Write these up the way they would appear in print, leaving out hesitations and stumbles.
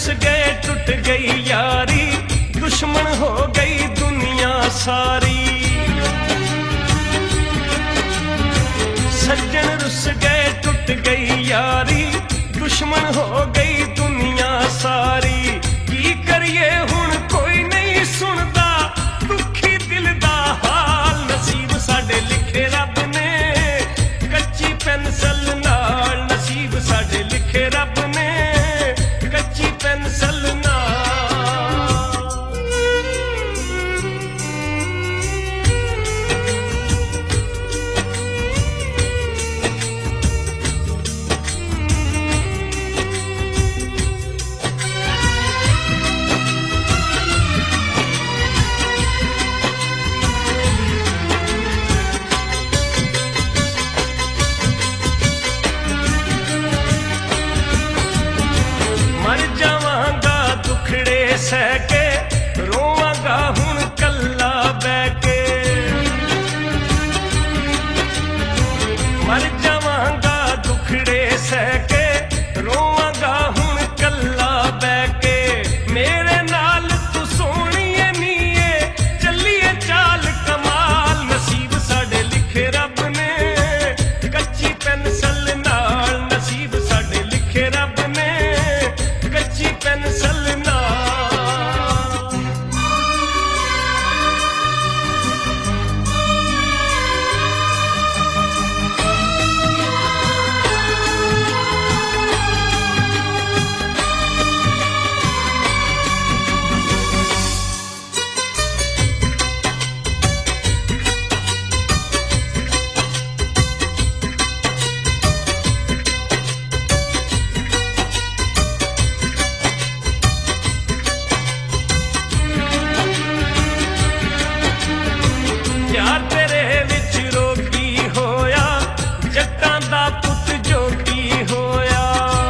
गए टूट गई यारी, दुश्मन हो गई दुनिया सारी। सज्जन रुस गए टूट गई यारी, दुश्मन हो गई दुनिया सारी। की करिए हुण कोई नहीं सुनदा दुखी दिल दा हाल, नसीब साडे लिखे रब ने कच्ची पेंसिल नाल, नसीब साडे लिखे रब ने कच्ची पेंसिल नाल। सह के रोवांगा हुण कल्ला बह के, मर जावांगा दुखड़े सह के रोवांगा हुण कल्ला बह के। मेरे नाल तू सोहणीए नीए चलिए चाल कमाल, नसीब साडे लिखे रब ने कच्ची पेंसिल नाल, नसीब साडे लिखे रब ने कच्ची पेंसिल नाल। प्यार तेरे विच रोगी होया, जट्टां दा पुत जोगी होया।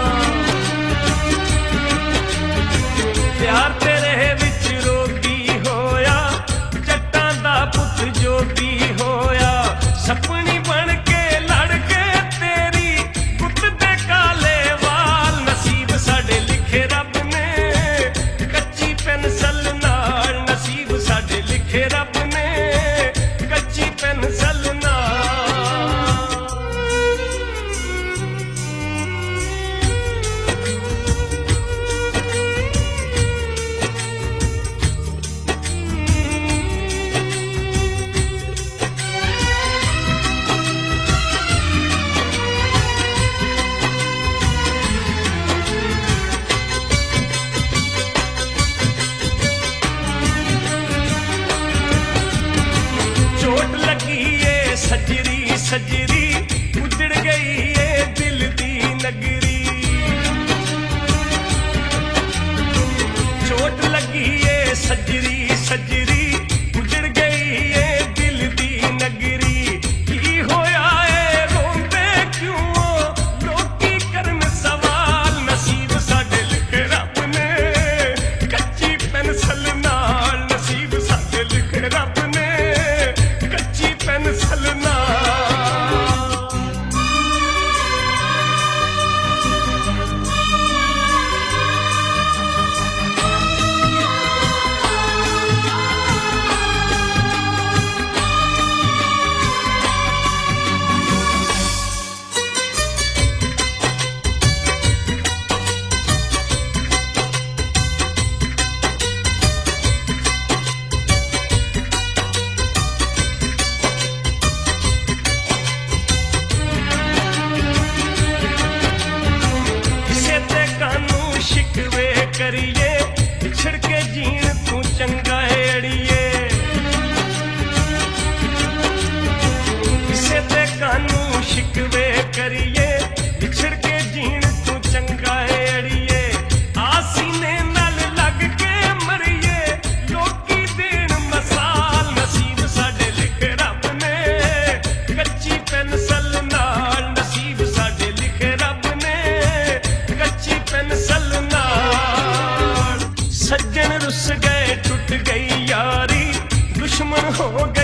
प्यार तेरे विच रोगी होया, जट्टां दा पुत जोगी होया। सपनी बन के लड़ के तेरी पुत दे काले वाल, नसीब साडे लिखे रब ने कच्ची पेंसिल नाल, नसीब साडे लिखे रब ने कच्ची पेंसिल नाल। चोट लगी ये सजरी सजरी, उजड़ गई ये दिल दी नगरी। चोट लगी ये सजरी सजरी, उजड़ गई ये दिल दी नगरी। की होया ए रोंदे क्यों लोकी करन सवाल, नसीब साडे लिखे रब ने कच्ची पेंसिल नाल, नसीब साडे लिखे रब ने कच्ची पेंसिल नाल। शिकवे करिए बिछड़ के जीण तू चंगा है अड़िए, किसे ते कानू शिकवे करिए बिछड़ के जीण तू चंगा है अड़िए। आसीने नाल लग के मरिए लोकी देण मसाल, नसीब साडे लिखे रब ने कच्ची पेंसिल नाल, नसीब साडे लिखे रब ने कच्ची पेंसिल नाल। सज्जन रुस गए टूट गई यारी, दुश्मन हो